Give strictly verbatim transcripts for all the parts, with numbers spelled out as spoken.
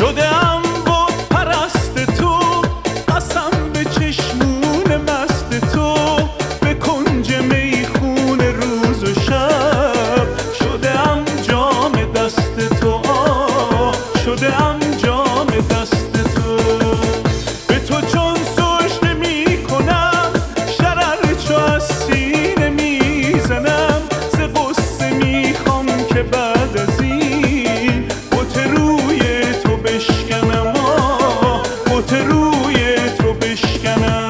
شدم بود پرست تو، قسم به چشمون مست تو، به کنج میخون روز و شب شدم جام دست تو، آه شدم جام دست تو. به تو چون سجده می کنم، شرر چو از سینه می زنم، ز غصه می خوام که بعد از این بت روی تو بشکنم، آه بت روی تو بشکنم.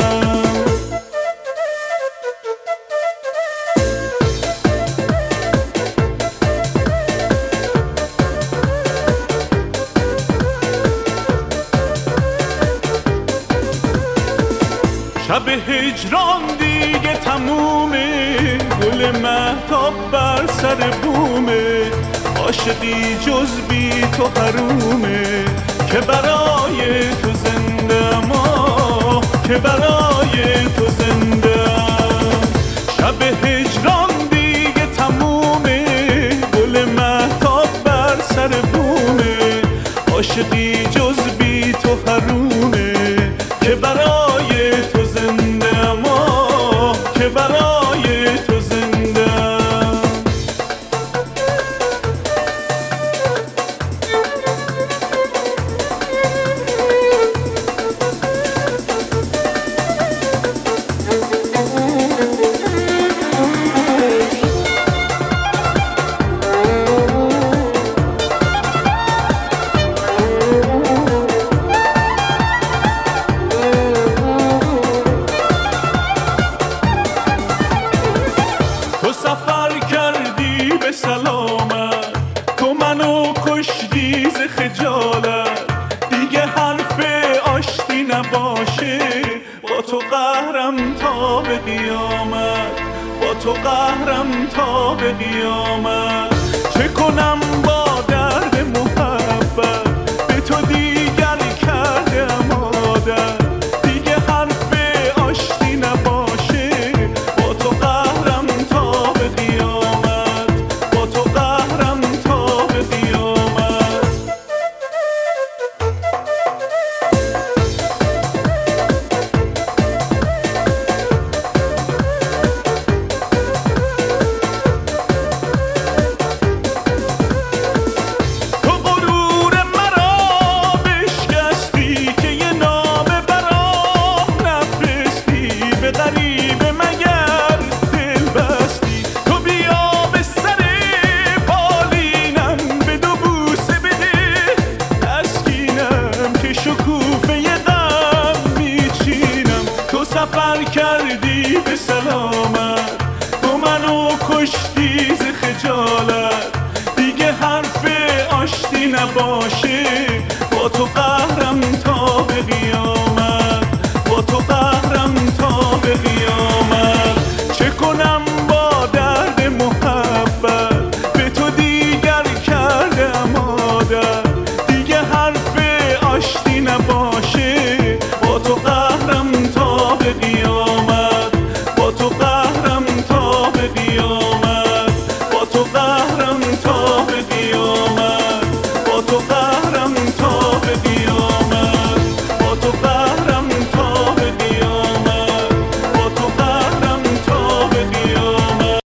شب هجران دیگه تمومه، گل مهتاب بر سر بومه، عاشقی جز بی تو حرومه، که برای تو زنده ما، که برای تو زنده. شب هجران دیگه تمومه، گل مهتاب بر سر بومه، عاشقی جز بی تو حرومه، که برای تو زنده ما، که برای تو زنده. تو سفر کردی به سلامت، تو منو کشتی ز خجالت، دیگه حرف آشتی نباشه، با تو قهرم تا به قیامت، با تو قهرم تا به قیامت. چه کنم با درد محبت، به تو دیگر کردم عادت، دیگه حرف آشتی نباشه، با تو قهرم تا به قیامت، با تو قهرم تا به قیامت. تو غرور مرا بشکستی، که یه نامه برام نفرستی، به غریبه مگر دل بستی. تو بیا به سر بالینم، به دو بوسه بده تسکینم، که شکوفه غم میچینم. تو سفر کردی به سلامت، تو منو کشتی ز خجالت، دیگه حرف آشتی نباشه، با تو قهرم تا به قیامت.